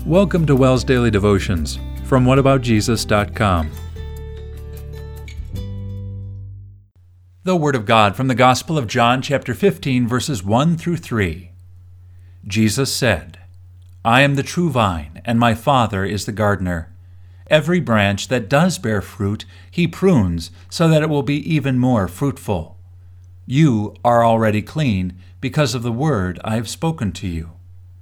Welcome to WELS Daily Devotions from whataboutjesus.com. The Word of God from the Gospel of John, chapter 15, verses 1 through 3. Jesus said, "I am the true vine, and my Father is the gardener. Every branch that does bear fruit, he prunes so that it will be even more fruitful. You are already clean because of the word I have spoken to you."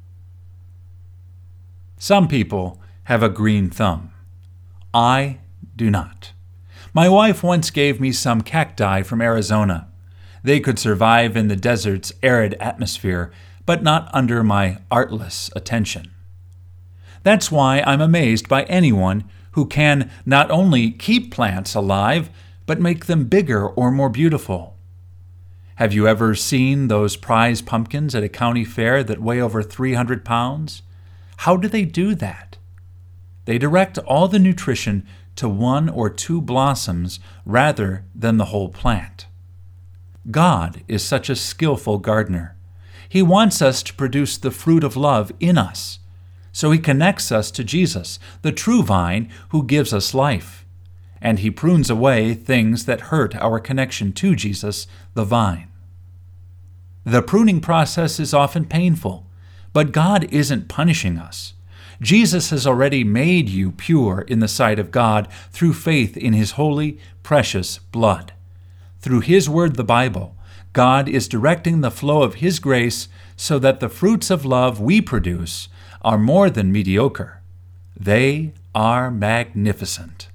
Some people have a green thumb. I do not. My wife once gave me some cacti from Arizona. They could survive in the desert's arid atmosphere, but not under my artless attention. That's why I'm amazed by anyone who can not only keep plants alive, but make them bigger or more beautiful. Have you ever seen those prize pumpkins at a county fair that weigh over 300 pounds? How do they do that? They direct all the nutrition to one or two blossoms rather than the whole plant. God is such a skillful gardener. He wants us to produce the fruit of love in us, so He connects us to Jesus, the true vine who gives us life, and He prunes away things that hurt our connection to Jesus, the vine. The pruning process is often painful, but God isn't punishing us. Jesus has already made you pure in the sight of God through faith in His holy, precious blood. Through His Word, the Bible, God is directing the flow of His grace so that the fruits of love we produce are more than mediocre. They are magnificent.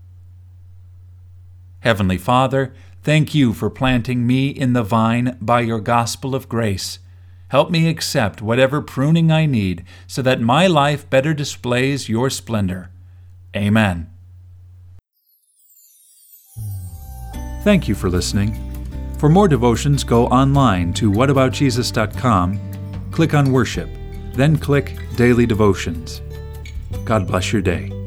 Heavenly Father, thank You for planting me in the vine by Your gospel of grace. Help me accept whatever pruning I need so that my life better displays Your splendor. Amen. Thank you for listening. For more devotions, go online to whataboutjesus.com, click on Worship, then click Daily Devotions. God bless your day.